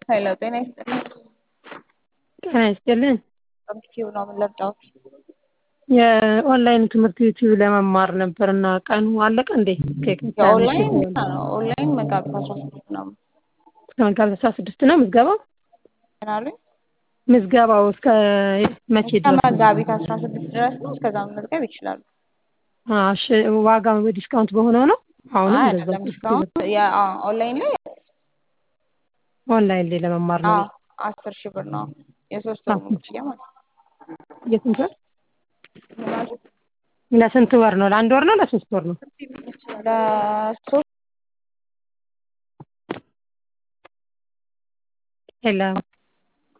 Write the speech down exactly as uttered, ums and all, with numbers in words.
ሄሎ ጤና ይስጥልኝ። ጤና ይስጥልን። ዩቲዩብ ነው የምንለብጠው። የኦንላይን ትምህርት ዩቲዩብ ለመማር ነበርና ቀኑ አለቀ እንዴ? የኦንላይን ነው ኦንላይን መጋቢት አስራ ስድስት ነው። እስከ መጋቢት አስራ ስድስት ነው ምዝገባው? ምን አሉኝ? ምዝገባው እስከ መቼ እስከ ድረስ? መጋቢት አስራ ስድስት ድረስ ነው። እስከዛ መመዝገብ ይችላሉ። አሽ ዋጋው ዲስካውንት በሆነው ነው? አሁንም አይ እንደዛ አይደለም ዲስካውንት የኦንላይን ላይ ኦንላይን ላይ ለመማር ነው። አዎ አስር ሺህ ብር ነው የሶስት ወር ሙሉ ክፍያ ማለት ነው። የስንት ወር? ለስንት ወር ነው? ለአንድ ወር ነው ለሶስት ወር ነው? ለሶስት ሄሎ